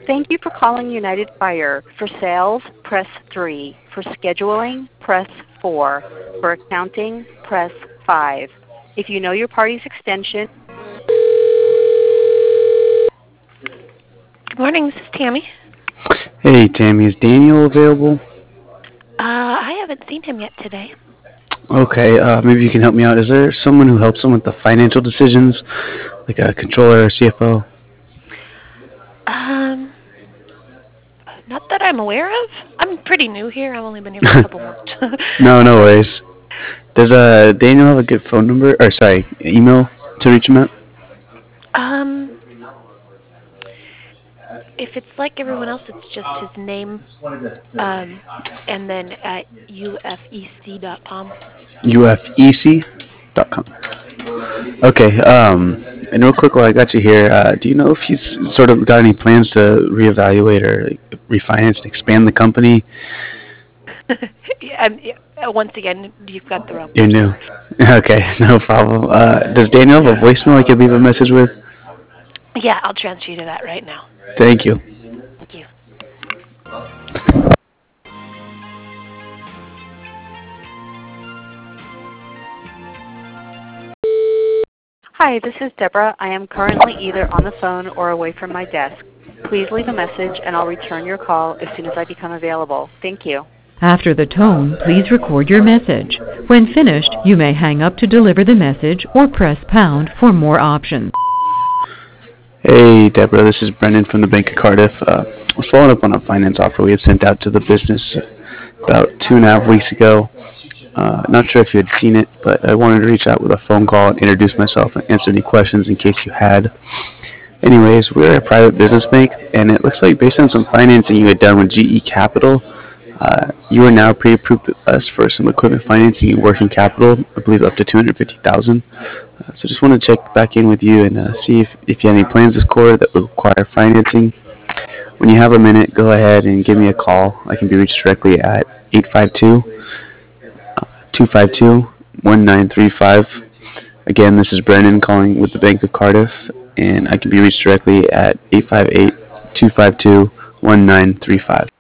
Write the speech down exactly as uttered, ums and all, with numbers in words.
Thank you for calling United Fire. For sales, press three. For scheduling, press four. For accounting, press five. If you know your party's extension. Good morning, this is Tammy. Hey, Tammy, is Daniel available? Uh, I haven't seen him yet today. Okay, uh, maybe you can help me out. Is there someone who helps him with the financial decisions, like a controller or C F O? Um, not that I'm aware of. I'm pretty new here. I've only been here for a couple months. No, no worries. Does uh, Daniel have a good phone number, or sorry, email to reach him at? um, if it's like everyone else, it's just his name, um, and then at U F E C dot com. U F E C dot com. Okay, um, and real quick while I got you here, uh, do you know if he's sort of got any plans to reevaluate or like, refinance and expand the company? Yeah, I'm, yeah, uh, once again, you've got the wrong You're person. new. Okay, no problem. Uh, does Daniel have a voicemail I could leave a message with? Yeah, I'll transfer you to that right now. Thank you. Thank you. Hi, this is Deborah. I am currently either on the phone or away from my desk. Please leave a message and I'll return your call as soon as I become available. Thank you. After the tone, please record your message. When finished, you may hang up to deliver the message or press pound for more options. Hey, Deborah, this is Brendan from the Bank of Cardiff. Uh, I was following up on a finance offer we had sent out to the business about two and a half weeks ago. Uh, not sure if you had seen it, but I wanted to reach out with a phone call and introduce myself and answer any questions in case you had. Anyways, we're a private business bank, and it looks like based on some financing you had done with G E Capital, uh, you are now pre-approved with us for some equipment financing and working capital, I believe up to two hundred fifty thousand dollars. Uh, so just want to check back in with you and uh, see if, if you have any plans this quarter that would require financing. When you have a minute, go ahead and give me a call. I can be reached directly at eight five two, two five two, one nine three five. Again, this is Brendan calling with the Bank of Cardiff, and I can be reached directly at eight five eight, two five two, one nine three five.